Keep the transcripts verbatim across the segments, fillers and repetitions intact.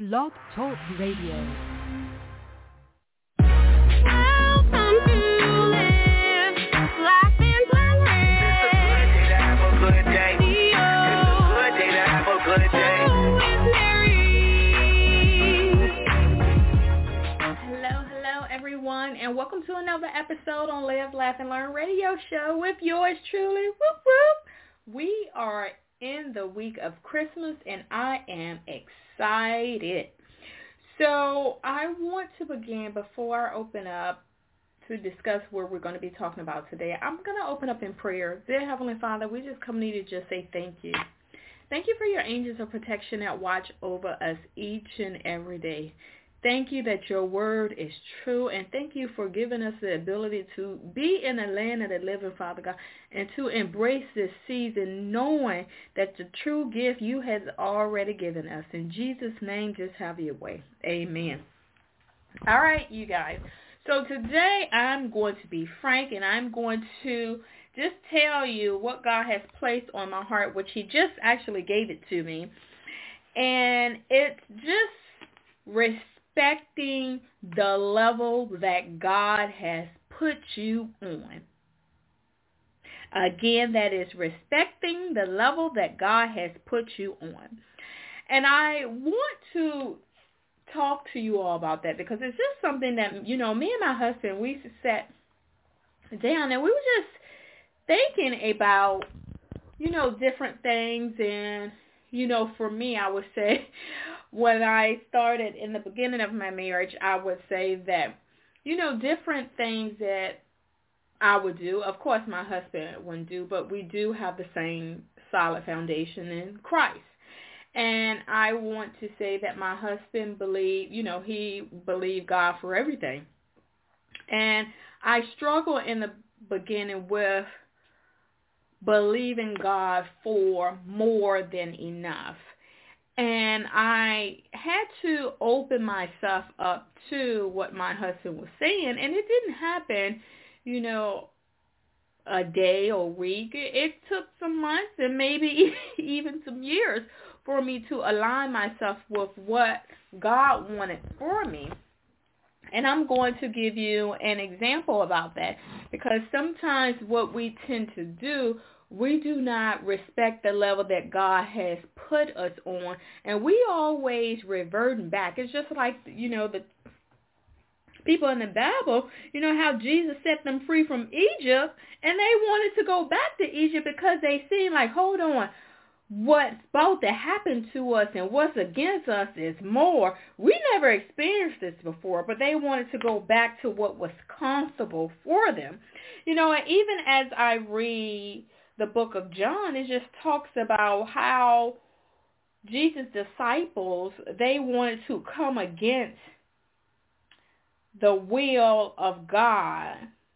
Blog Talk Radio. And welcome to another episode on Live, Laugh, and Learn radio show with yours truly. Whoop, whoop. We are in the week of Christmas, and I am excited. So I want to begin, before I open up to discuss what we're going to be talking about today, I'm going to open up in prayer. Dear Heavenly Father, we just come to you to just say thank you. Thank you for your angels of protection that watch over us each and every day. Thank you that your word is true, and thank you for giving us the ability to be in the land of the living, Father God, and to embrace this season knowing that the true gift you have already given us. In Jesus' name, just have your way. Amen. All right, you guys. So today I'm going to be frank, and I'm going to just tell you what God has placed on my heart, which he just actually gave it to me. And it's just respect. Respecting the level that God has put you on. Again, that is respecting the level that God has put you on. And I want to talk to you all about that because it's just something that, you know, me and my husband, we used to sit down and we were just thinking about, you know, different things. And, you know, for me, I would say, when I started in the beginning of my marriage, I would say that, you know, different things that I would do. Of course, my husband wouldn't do, but we do have the same solid foundation in Christ. And I want to say that my husband believed, you know, he believed God for everything. And I struggle in the beginning with believing God for more than enough. And I had to open myself up to what my husband was saying. And it didn't happen, you know, a day or week. It took some months and maybe even some years for me to align myself with what God wanted for me. And I'm going to give you an example about that because sometimes what we tend to do, we do not respect the level that God has put us on, and we always reverting back. It's just like, you know, the people in the Bible, you know, how Jesus set them free from Egypt, and they wanted to go back to Egypt because they seen like, hold on, what's about to happen to us and what's against us is more. We never experienced this before, but they wanted to go back to what was comfortable for them. You know, and even as I read the book of John, it just talks about how Jesus' disciples, they wanted to come against the will of God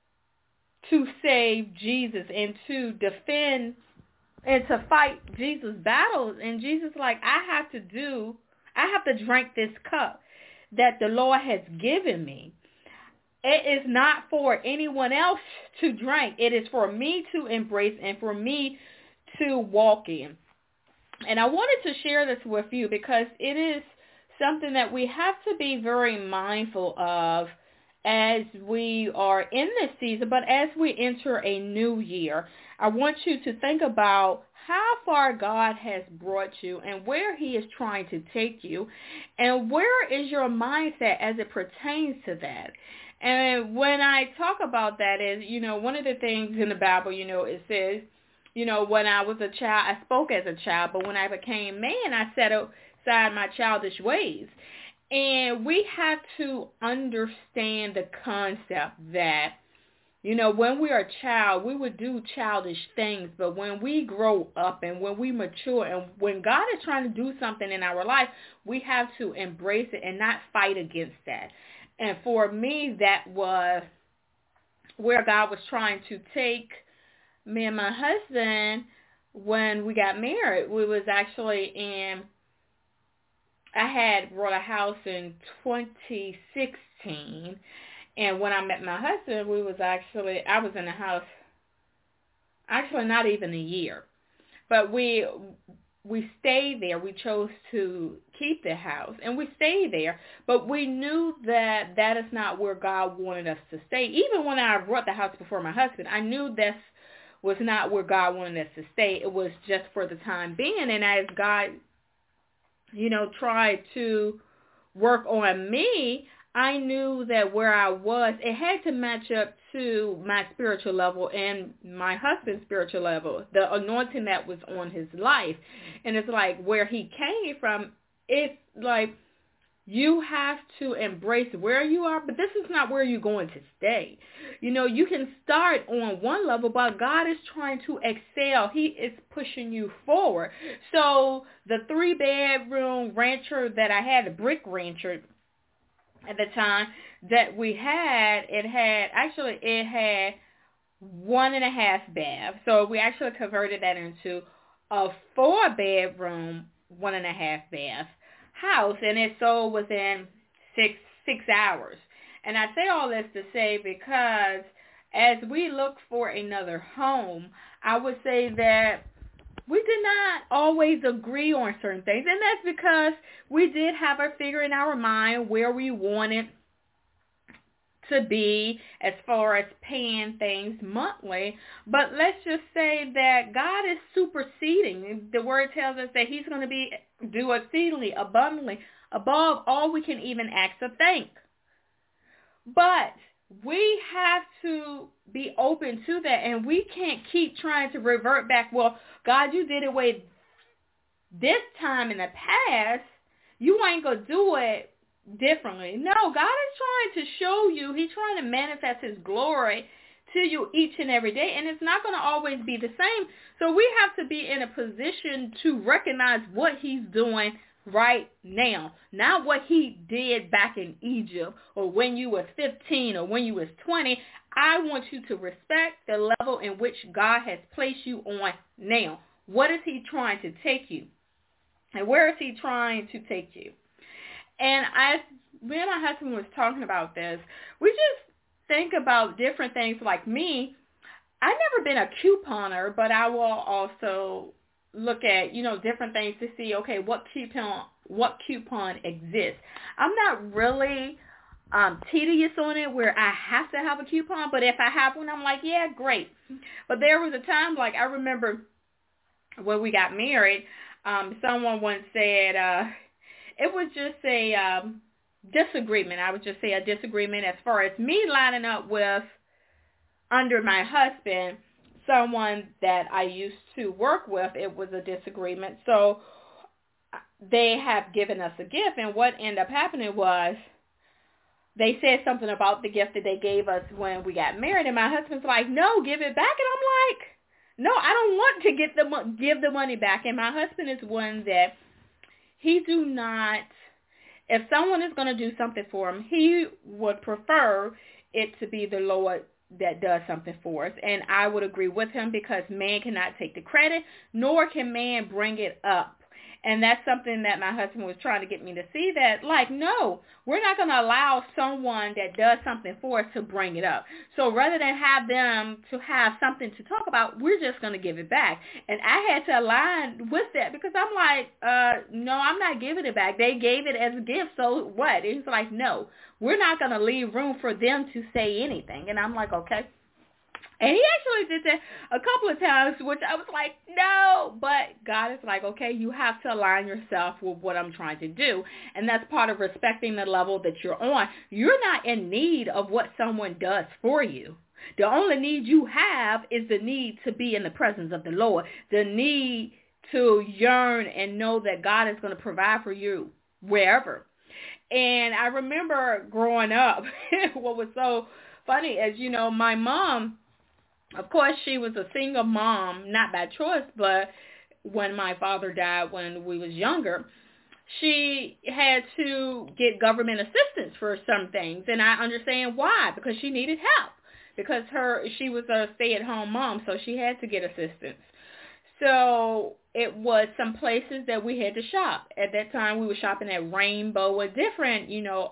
to save Jesus and to defend and to fight Jesus' battles. And Jesus like, I have to do, I have to drink this cup that the Lord has given me. It is not for anyone else to drink. It is for me to embrace and for me to walk in. And I wanted to share this with you because it is something that we have to be very mindful of as we are in this season. But as we enter a new year, I want you to think about how far God has brought you and where he is trying to take you. And where is your mindset as it pertains to that? And when I talk about that is, you know, one of the things in the Bible, you know, it says, you know, when I was a child, I spoke as a child, but when I became man, I set aside my childish ways. And we have to understand the concept that, you know, when we are a child, we would do childish things, but when we grow up and when we mature and when God is trying to do something in our life, we have to embrace it and not fight against that. And for me, that was where God was trying to take me and my husband when we got married. We was actually in, I had bought a house in twenty sixteen. And when I met my husband, we was actually, I was in the house, actually not even a year. But we we stayed there. We chose to keep the house, and we stayed there. But we knew that that is not where God wanted us to stay. Even when I bought the house before my husband, I knew this was not where God wanted us to stay. It was just for the time being. And as God, you know, tried to work on me, I knew that where I was, it had to match up to my spiritual level and my husband's spiritual level, the anointing that was on his life. And it's like where he came from, it's like you have to embrace where you are, but this is not where you're going to stay. You know, you can start on one level, but God is trying to excel. He is pushing you forward. So the three-bedroom rancher that I had, a brick rancher, at the time that we had, it had, actually it had one and a half bath. So we actually converted that into a four bedroom, one and a half bath house, and it sold within six, six hours. And I say all this to say because as we look for another home, I would say that we did not always agree on certain things, and that's because we did have our figure in our mind where we wanted to be as far as paying things monthly. But let's just say that God is superseding. The word tells us that he's going to be do exceedingly abundantly above all we can even ask or think. But we have to be open to that, and we can't keep trying to revert back. Well, God, you did it way this time in the past. You ain't going to do it differently. No, God is trying to show you. He's trying to manifest his glory to you each and every day, and it's not going to always be the same. So we have to be in a position to recognize what he's doing right now, not what he did back in Egypt or when you was fifteen or when you was twenty. I want you to respect the level in which God has placed you on now. What is he trying to take you? And where is he trying to take you? And as me and my husband was talking about this, we just think about different things. Like me, I've never been a couponer, but I will also look at, you know, different things to see, okay, what coupon, what coupon exists. I'm not really um, tedious on it where I have to have a coupon, but if I have one, I'm like, yeah, great. But there was a time, like I remember when we got married, um, someone once said, uh, it was just a um, disagreement. I would just say a disagreement as far as me lining up with, under my husband, someone that I used to work with. It was a disagreement. So they have given us a gift, and what ended up happening was they said something about the gift that they gave us when we got married, and my husband's like, no, give it back. And I'm like, no, I don't want to get the give the money back. And my husband is one that he do not, if someone is going to do something for him, he would prefer it to be the Lord that does something for us. And I would agree with him because man cannot take the credit, nor can man bring it up. And that's something that my husband was trying to get me to see, that, like, no, we're not going to allow someone that does something for us to bring it up. So rather than have them to have something to talk about, we're just going to give it back. And I had to align with that because I'm like, uh, no, I'm not giving it back. They gave it as a gift, so what? It's like, no, we're not going to leave room for them to say anything. And I'm like, okay. And he actually did that a couple of times, which I was like, no. But God is like, okay, you have to align yourself with what I'm trying to do. And that's part of respecting the level that you're on. You're not in need of what someone does for you. The only need you have is the need to be in the presence of the Lord, the need to yearn and know that God is going to provide for you wherever. And I remember growing up, what was so funny is, you know, my mom, of course, she was a single mom, not by choice, but when my father died when we was younger, she had to get government assistance for some things, and I understand why, because she needed help, because her she was a stay-at-home mom, so she had to get assistance. So it was some places that we had to shop. At that time, we were shopping at Rainbow or different, you know,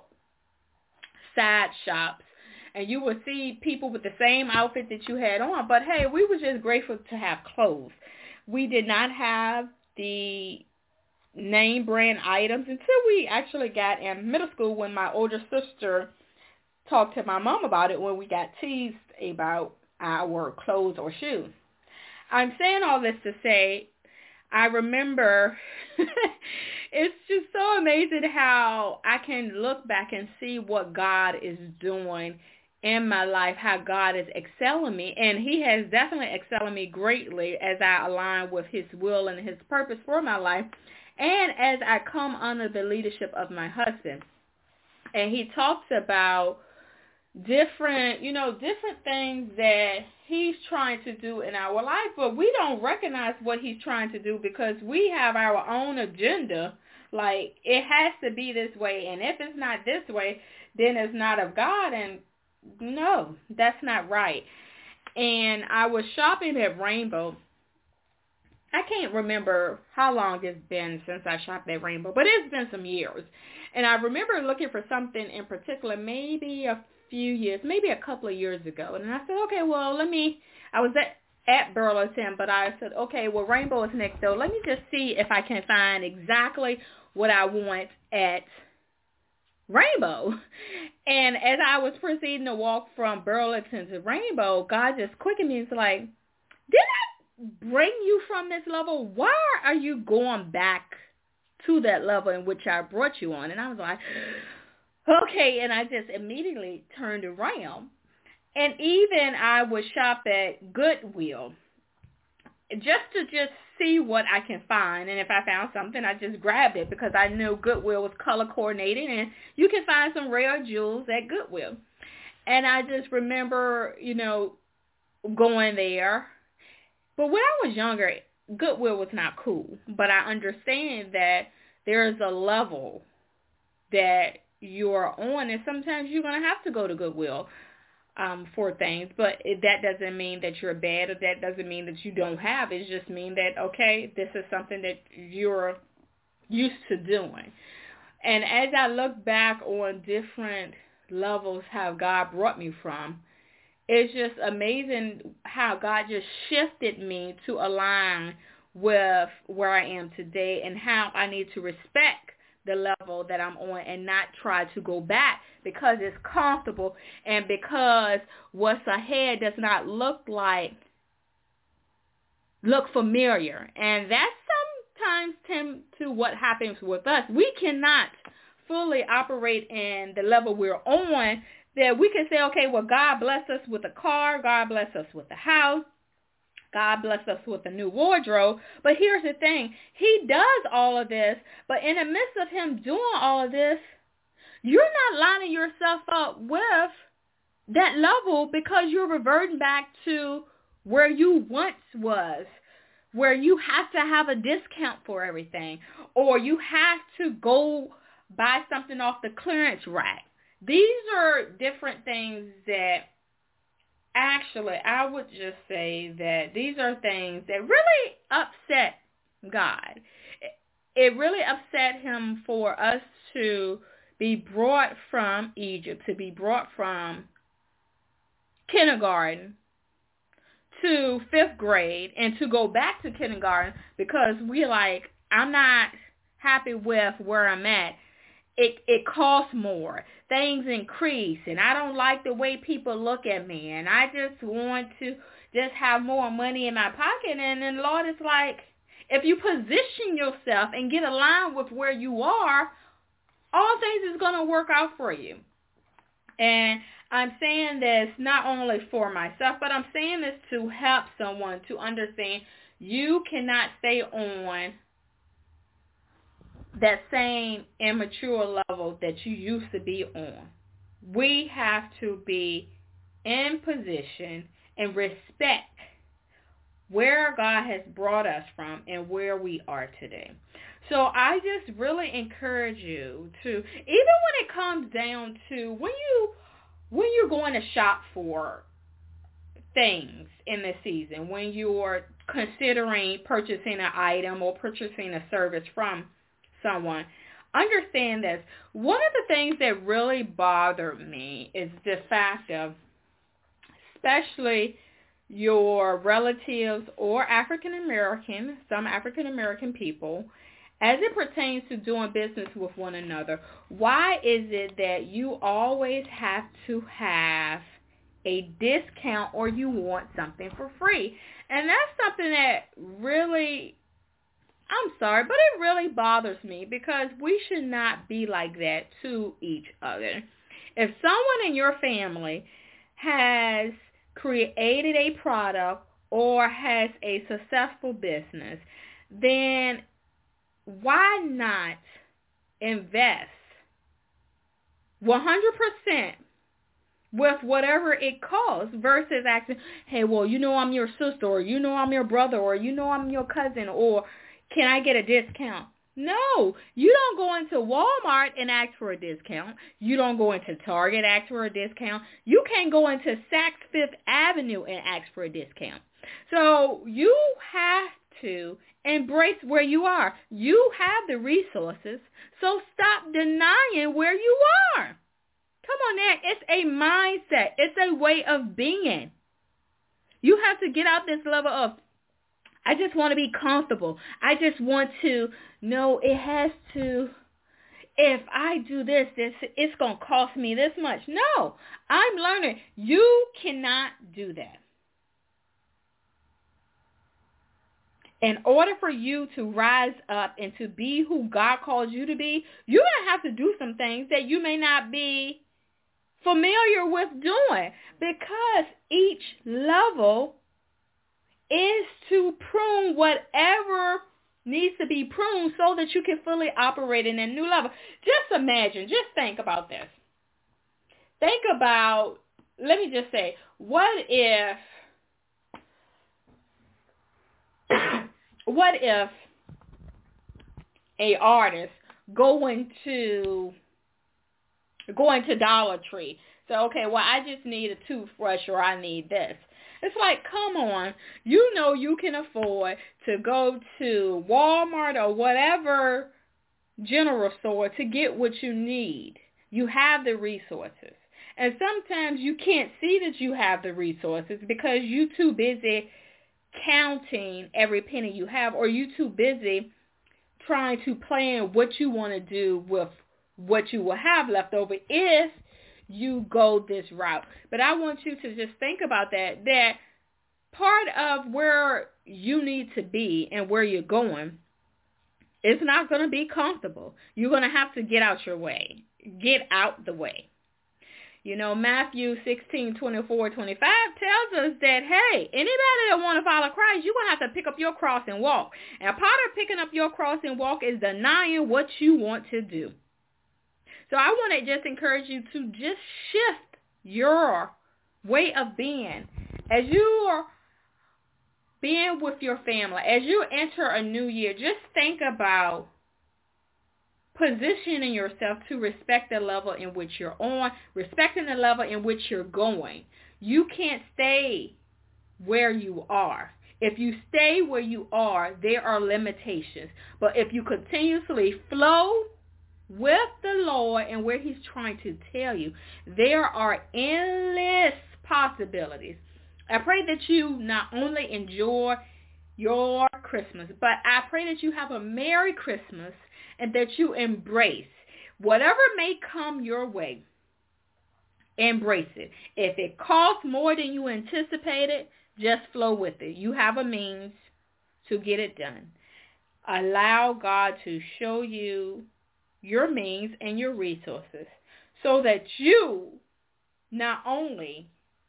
side shops. And you would see people with the same outfit that you had on. But, hey, we were just grateful to have clothes. We did not have the name brand items until we actually got in middle school when my older sister talked to my mom about it when we got teased about our clothes or shoes. I'm saying all this to say I remember it's just so amazing how I can look back and see what God is doing in my life, how God is excelling me. And he has definitely excelled me greatly as I align with his will and his purpose for my life. And as I come under the leadership of my husband. And he talks about different, you know, different things that he's trying to do in our life, but we don't recognize what he's trying to do because we have our own agenda. Like, it has to be this way, and if it's not this way, then it's not of God, and no, that's not right. And I was shopping at Rainbow. I can't remember how long it's been since I shopped at Rainbow, but it's been some years. And I remember looking for something in particular, maybe a few years, maybe a couple of years ago. And I said, okay, well, let me, I was at, at Burlington, but I said, okay, well, Rainbow is next door. Let me just see if I can find exactly what I want at Rainbow. And as I was proceeding to walk from Burlington to Rainbow, God just quickened me. It's like, did I bring you from this level? Why are you going back to that level in which I brought you on? And I was like, okay, and I just immediately turned around. And even I would shop at Goodwill just to just see what I can find. And if I found something, I just grabbed it because I knew Goodwill was color coordinated and you can find some rare jewels at Goodwill. And I just remember, you know, going there. But when I was younger, Goodwill was not cool. But I understand that there's a level that you're on, and sometimes you're going to have to go to Goodwill um, for things, but it, that doesn't mean that you're bad, or that doesn't mean that you don't have. It just means that, okay, this is something that you're used to doing. And as I look back on different levels how God brought me from, it's just amazing how God just shifted me to align with where I am today and how I need to respect the level that I'm on and not try to go back because it's comfortable and because what's ahead does not look like, look familiar. And that sometimes tends to what happens with us. We cannot fully operate in the level we're on that we can say, okay, well, God bless us with a car, God bless us with a house, God bless us with a new wardrobe. But here's the thing. He does all of this, but in the midst of him doing all of this, you're not lining yourself up with that level because you're reverting back to where you once was, where you have to have a discount for everything, or you have to go buy something off the clearance rack. These are different things that actually, I would just say that these are things that really upset God. It really upset him for us to be brought from Egypt, to be brought from kindergarten to fifth grade and to go back to kindergarten because we're like, I'm not happy with where I'm at. It it costs more. Things increase, and I don't like the way people look at me, and I just want to just have more money in my pocket. And then Lord is like, if you position yourself and get aligned with where you are, all things is going to work out for you. And I'm saying this not only for myself, but I'm saying this to help someone to understand you cannot stay on that same immature level that you used to be on. We have to be in position and respect where God has brought us from and where we are today. So I just really encourage you to, even when it comes down to when you when you're going to shop for things in this season, when you're considering purchasing an item or purchasing a service from someone, understand this. One of the things that really bothered me is the fact of, especially your relatives or African American, some African American people, as it pertains to doing business with one another? Why is it that you always have to have a discount or you want something for free? And that's something that really, I'm sorry, but it really bothers me, because we should not be like that to each other. If someone in your family has created a product or has a successful business, then why not invest one hundred percent with whatever it costs versus asking, hey, well, you know I'm your sister, or you know I'm your brother, or you know I'm your cousin, or can I get a discount? No, you don't go into Walmart and ask for a discount. You don't go into Target and ask for a discount. You can't go into Saks Fifth Avenue and ask for a discount. So you have to embrace where you are. You have the resources, so stop denying where you are. Come on now, it's a mindset. It's a way of being. You have to get out this level of, I just want to be comfortable. I just want to, no, it has to, if I do this, this it's going to cost me this much. No, I'm learning. You cannot do that. In order for you to rise up and to be who God calls you to be, you're going to have to do some things that you may not be familiar with doing, because each level is to prune whatever needs to be pruned so that you can fully operate in a new level. Just imagine, just think about this. Think about, let me just say, what if, what if a artist going to, going to Dollar Tree, so, okay, well, I just need a toothbrush, or I need this. It's like, come on, you know you can afford to go to Walmart or whatever general store to get what you need. You have the resources. And sometimes you can't see that you have the resources because you're too busy counting every penny you have, or you're too busy trying to plan what you want to do with what you will have left over if you go this route. But I want you to just think about that, that part of where you need to be and where you're going is not going to be comfortable. You're going to have to get out your way. Get out the way. You know, Matthew sixteen, twenty-four, twenty-five tells us that, hey, anybody that want to follow Christ, you're going to have to pick up your cross and walk. And part of picking up your cross and walk is denying what you want to do. So I want to just encourage you to just shift your way of being. As you are being with your family, as you enter a new year, just think about positioning yourself to respect the level in which you're on, respecting the level in which you're going. You can't stay where you are. If you stay where you are, there are limitations. But if you continuously flow with the Lord and where he's trying to tell you, there are endless possibilities. I pray that you not only enjoy your Christmas, but I pray that you have a Merry Christmas and that you embrace whatever may come your way. Embrace it. If it costs more than you anticipated, just flow with it. You have a means to get it done. Allow God to show you your means and your resources so that you not only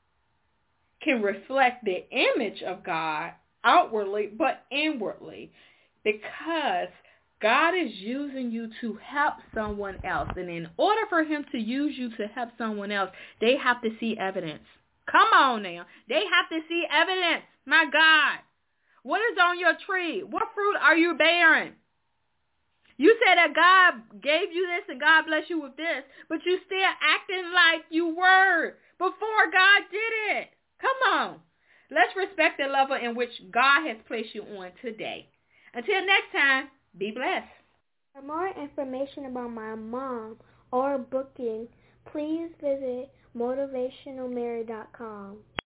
can reflect the image of God outwardly but inwardly, because God is using you to help someone else. And in order for him to use you to help someone else, they have to see evidence. Come on now. They have to see evidence. My God. What is on your tree? What fruit are you bearing? You said that God gave you this and God blessed you with this, but you still acting like you were before God did it. Come on. Let's respect the level in which God has placed you on today. Until next time, be blessed. For more information about my mom or booking, please visit motivational mary dot com.